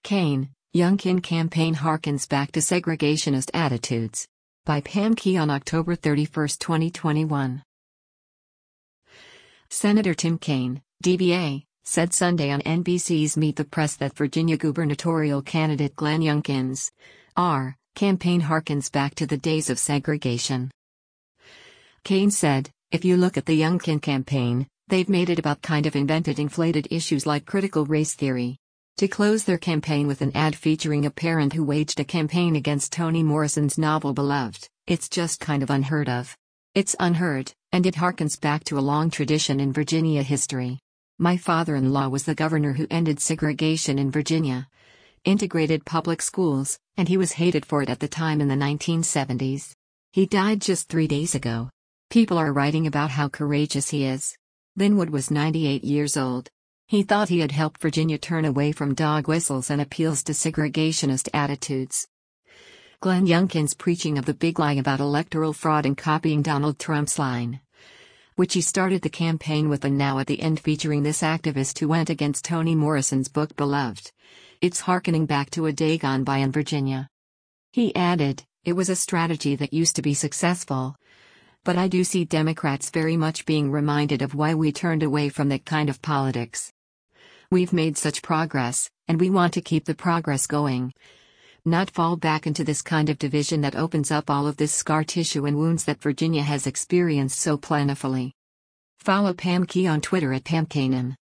Kaine, Youngkin campaign harkens back to segregationist attitudes. By Pam Key on October 31, 2021. Senator Tim Kaine, DBA, said Sunday on NBC's Meet the Press that Virginia gubernatorial candidate Glenn Youngkin's campaign harkens back to the days of segregation. Kaine said, "If you look at the Youngkin campaign, they've made it about kind of invented inflated issues like critical race theory. To close their campaign with an ad featuring a parent who waged a campaign against Toni Morrison's novel Beloved, it's just kind of unheard of. It's unheard, and it harkens back to a long tradition in Virginia history. My father-in-law was the governor who ended segregation in Virginia, integrated public schools, and he was hated for it at the time in the 1970s. He died just 3 days ago. People are writing about how courageous he is." Linwood was 98 years old. He thought he had helped Virginia turn away from dog whistles and appeals to segregationist attitudes. Glenn Youngkin's preaching of the big lie about electoral fraud and copying Donald Trump's line, which he started the campaign with, and now at the end featuring this activist who went against Toni Morrison's book Beloved. It's harkening back to a day gone by in Virginia. He added, "It was a strategy that used to be successful. But I do see Democrats very much being reminded of why we turned away from that kind of politics. We've made such progress, and we want to keep the progress going. Not fall back into this kind of division that opens up all of this scar tissue and wounds that Virginia has experienced so plentifully." Follow Pam Key on Twitter at PamKainen.